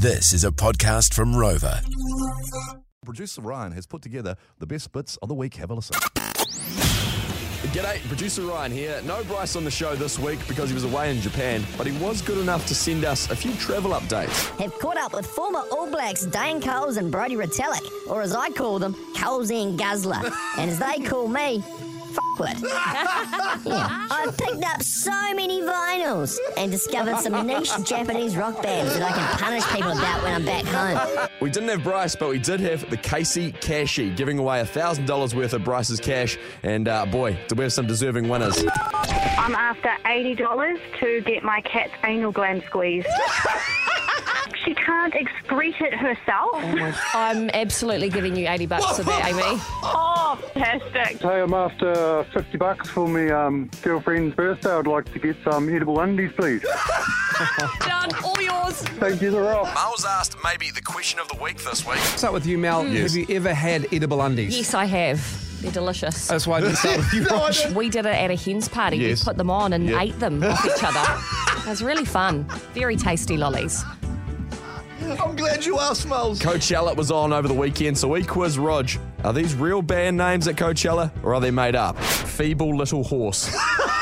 This is a podcast from Rover. Producer Ryan has put together the best bits of the week. Have a listen. G'day, Producer Ryan here. No Bryce on the show this week because he was away in Japan, but he was good enough to send us a few travel updates. Have caught up with former All Blacks Dane Coles and Brodie Retallick, or as I call them, Colesy and Guzzler. And as they call me, F***wit. Yeah. I've picked up so many vinyls and discovered some niche Japanese rock bands that I can punish people about when I'm back home. We didn't have Bryce, but we did have the Casey Cashy, giving away $1,000 worth of Bryce's cash. And boy, did we have some deserving winners. I'm after $80 to get my cat's anal gland squeezed. She can't excrete it herself. I'm absolutely giving you $80 for that, Amy. Oh, fantastic. Hey, I'm after $50 for my girlfriend's birthday. I'd like to get some edible undies, please. Done, all yours. Thank you, the rock. Mel's asked maybe the question of the week this week. Start with you, Mel. Yes. Have you ever had edible undies? Yes, I have. They're delicious. That's why I didn't start with you, Rosh. We did it at a hen's party. Yes. We put them on and ate them off each other. It was really fun. Very tasty lollies. I'm glad you asked, Smells. Coachella was on over the weekend, so we quiz Rog. Are these real band names at Coachella, or are they made up? Feeble Little Horse.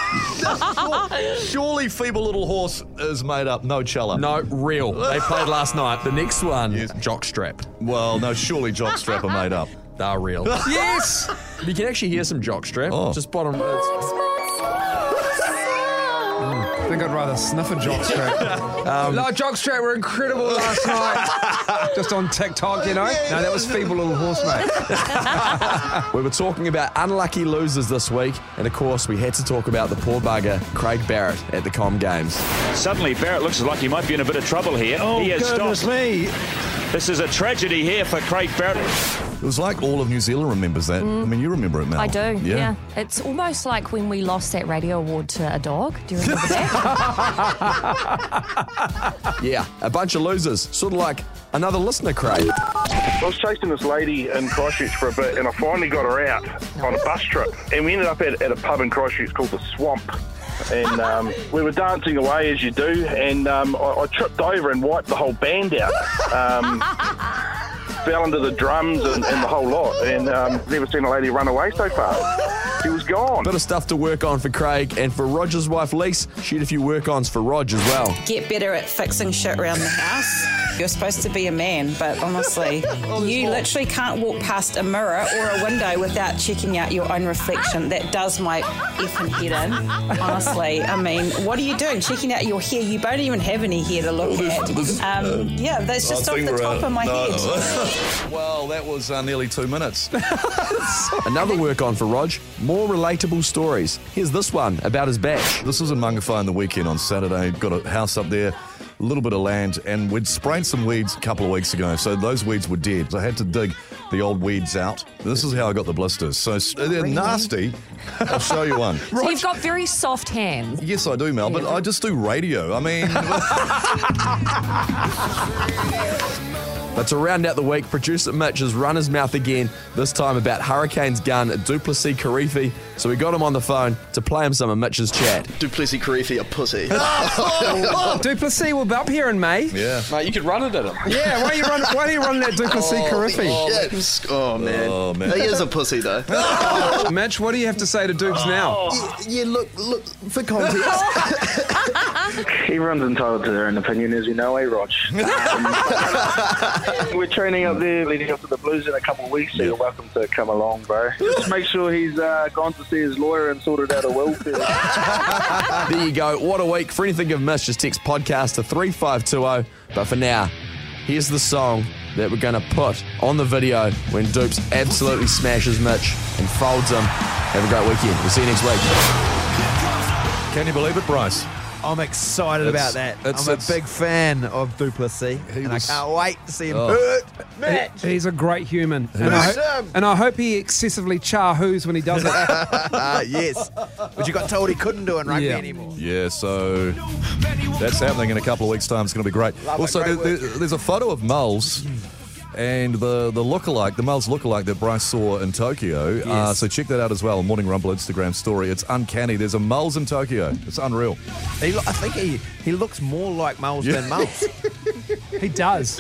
Surely Feeble Little Horse is made up. No, Chella. No, real. They played last night. The next one, Jockstrap. Well, no, surely Jockstrap are made up. They're real. Yes! You can actually hear some Jockstrap. Oh. Just bottom. I think I'd rather sniff a jockstrap. No, jockstrap were incredible last night. Just on TikTok, you know? No, that was Feeble Little Horse, mate. We were talking about unlucky losers this week, and of course we had to talk about the poor bugger, Craig Barrett, at the Com Games. Suddenly Barrett looks like he might be in a bit of trouble here. Oh, he has goodness stopped. me. This is a tragedy here for Craig Barrett. It was like all of New Zealand remembers that. I mean, you remember it, Mel. I do, yeah. It's almost like when we lost that radio award to a dog. Do you remember that? Yeah, a bunch of losers, sort of like another listener, Craig. I was chasing this lady in Christchurch for a bit, and I finally got her out on a bus trip. And we ended up at a pub in Christchurch called The Swamp. And we were dancing away as you do, and I tripped over and wiped the whole band out. Fell into the drums and the whole lot, and never seen a lady run away so fast. She was gone. Bit of stuff to work on for Craig, and for Roger's wife, Lise, she had a few work-ons for Rog as well. Get better at fixing shit around the house. You're supposed to be a man, but honestly, you literally can't walk past a mirror or a window without checking out your own reflection. That does my effing head in, honestly. I mean, what are you doing? Checking out your hair? You don't even have any hair to look at. Yeah, that's just off the top of my head. Well, that was nearly 2 minutes. Another work-on for Rog, more relatable stories. Here's this one about his bash. This was in Mangawhai on the weekend on Saturday. Got a house up there, a little bit of land, and we'd sprayed some weeds a couple of weeks ago, so those weeds were dead. So I had to dig the old weeds out. This is how I got the blisters. So they're nasty. I'll show you one. So you've got very soft hands. Yes, I do, Mel, but I just do radio. I mean... But to round out the week, producer Mitch has run his mouth again, this time about Hurricanes gun Du Plessis-Kirifi. So we got him on the phone to play him some of Mitch's chat. Du Plessis-Kirifi, a pussy. Du Plessis will be up here in May. Yeah. Mate, you could run it at him. Yeah, why are you running that Du Plessis-Kirifi? Oh, man. He is a pussy, though. Mitch, what do you have to say to Dukes now? Yeah, look, for context. Everyone's entitled to their own opinion, as you know, Rog? We're training up there, leading up to the Blues in a couple of weeks, so you're welcome to come along, bro. Just make sure he's gone to see his lawyer and sorted out a will for you. There you go. What a week. For anything of Mitch, just text podcast to 3520. But for now, here's the song that we're going to put on the video when Dupes absolutely smashes Mitch and folds him. Have a great weekend. We'll see you next week. Can you believe it, Bryce? I'm excited about that. I'm a big fan of Du Plessis, and I can't wait to see him hurt Mitch. He's a great human. And I hope he excessively char-hoos when he does it. Yes. But you got told he couldn't do it in rugby anymore. Yeah, so that's happening in a couple of weeks' time. It's going to be great. Also, there's a photo of Moles and the lookalike, the Moles lookalike that Bryce saw in Tokyo. Yes. So check that out as well. Morning Rumble Instagram story. It's uncanny. There's a Moles in Tokyo. It's unreal. I think he looks more like Moles than Moles. He does.